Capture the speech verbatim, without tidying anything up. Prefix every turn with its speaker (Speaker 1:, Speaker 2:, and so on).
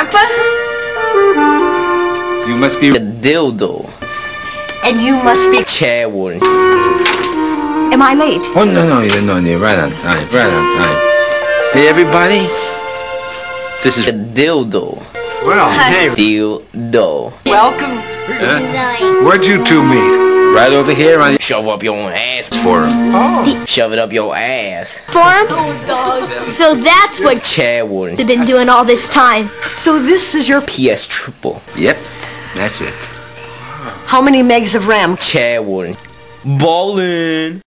Speaker 1: Grandpa?
Speaker 2: You must be a dildo.
Speaker 1: And you must be
Speaker 2: Chadwood.
Speaker 1: Am I late?
Speaker 2: Oh, no, no, you're, no, you're right on time. Right on time. Hey, everybody. This is a dildo.
Speaker 3: Well, hey.
Speaker 2: Dildo.
Speaker 1: Welcome.
Speaker 2: Huh?
Speaker 3: Where'd you two meet?
Speaker 2: Right over here on shove up your ass for him.
Speaker 3: Oh.
Speaker 2: Shove it up your ass.
Speaker 4: For him? Oh, dog. So that's what
Speaker 2: Chadwood.
Speaker 4: they've been doing all this time.
Speaker 1: So this is your
Speaker 2: P S triple. Yep, that's it.
Speaker 1: How many megs of RAM?
Speaker 2: Chadwood. Ballin'.